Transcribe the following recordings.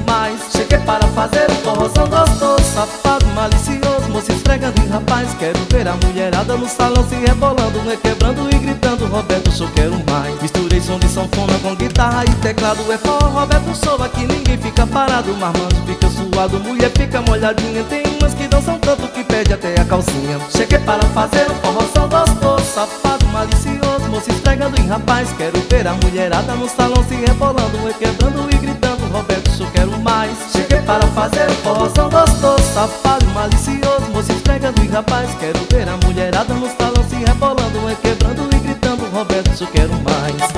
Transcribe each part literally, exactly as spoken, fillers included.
mais. Cheguei para fazer um forrozão gostoso, safado, malicioso, moço esfregando em rapaz. Quero ver a mulherada no salão se rebolando, requebrando e gritando: Roberto, só quero mais. Misturei som de sanfona com guitarra e teclado. É forró, Roberto, sou aqui, ninguém fica parado. Marmanjo fica suado, mulher fica molhadinha. Tem umas que dançam tanto que perde até a calcinha. Cheguei para fazer um forrozão gostoso, safado, malicioso, moço esfregando em rapaz. Quero ver a mulherada no salão se rebolando, requebrando e gritando: Roberto, só quero mais. Cheguei para fazer um forrozão gostoso, safado, malicioso, moço esfregando em rapaz. Quero ver a mulherada no salão se rebolando, requebrando e gritando: Roberto, só quero mais.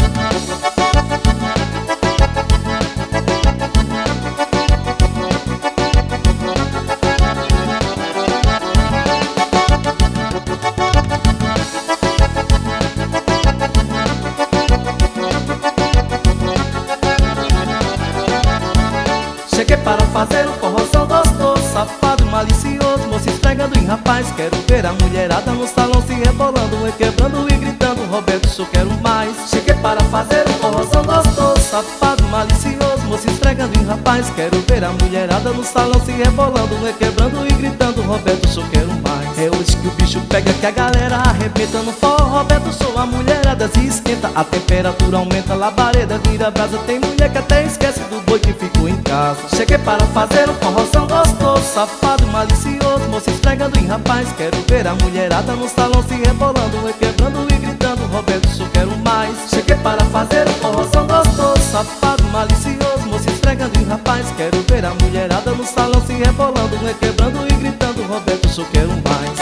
Cheguei para fazer um forrozão gostoso, safado, malicioso, moço esfregando em rapaz. Quero ver a mulherada no salão se rebolando, requebrando e gritando: Roberto, só quero mais. Cheguei para fazer um forrozão gostoso, safado, malicioso, moço esfregando em rapaz. Quero ver a mulherada no salão se rebolando, requebrando e gritando: Roberto, só quero mais. É hoje que o bicho pega, que a galera arrebenta no forró. Roberto, sou a mulherada se esquenta, a temperatura aumenta, labareda vira brasa. Tem mulher que até esquece do boi que ficou em casa. Cheguei para fazer um forrozão gostoso, safado, malicioso, moço esfregando em rapaz. Quero ver a mulherada no salão se rebolando, requebrando e gritando: Roberto, só quero mais. Cheguei para fazer um forrozão gostoso, safado, malicioso, moço esfregando em rapaz. Quero ver a mulherada no salão se rebolando, requebrando e gritando: Roberto, só quero mais.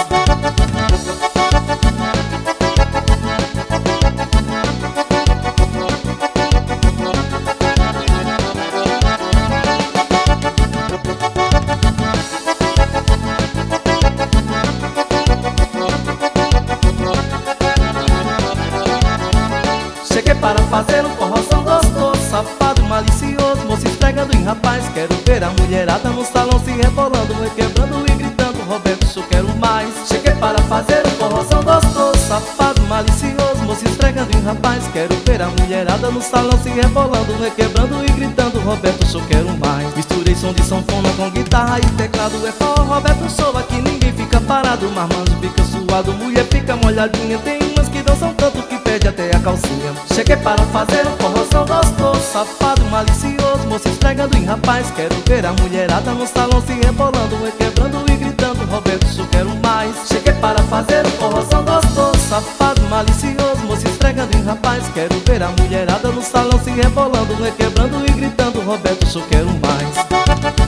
Cheguei para fazer um forrozão gostoso, safado, malicioso, moço esfregando em rapaz. Quero ver a mulherada no salão se rebolando, requebrando e gritando: Roberto, só quero mais. Cheguei para fazer um forrozão gostoso, safado, malicioso, moço esfregando em rapaz. Quero ver a mulherada no salão se rebolando, requebrando e gritando: Roberto, só quero mais. Misturei som de sanfona com guitarra e teclado. É forró, Roberto, sou aqui, ninguém fica parado. Marmanjo fica suado, mulher fica molhadinha. Tem umas que dançam tanto que perde até a calcinha. Cheguei para fazer um forrozão gostoso, safado, malicioso, moço esfregando em rapaz. Quero ver a mulherada no salão se rebolando, requebrando e gritando: Roberto, só quero mais. Cheguei para fazer um forrozão gostoso, safado, malicioso, moço esfregando em rapaz. Quero ver a mulherada no salão se rebolando, requebrando e gritando: Roberto, só quero mais.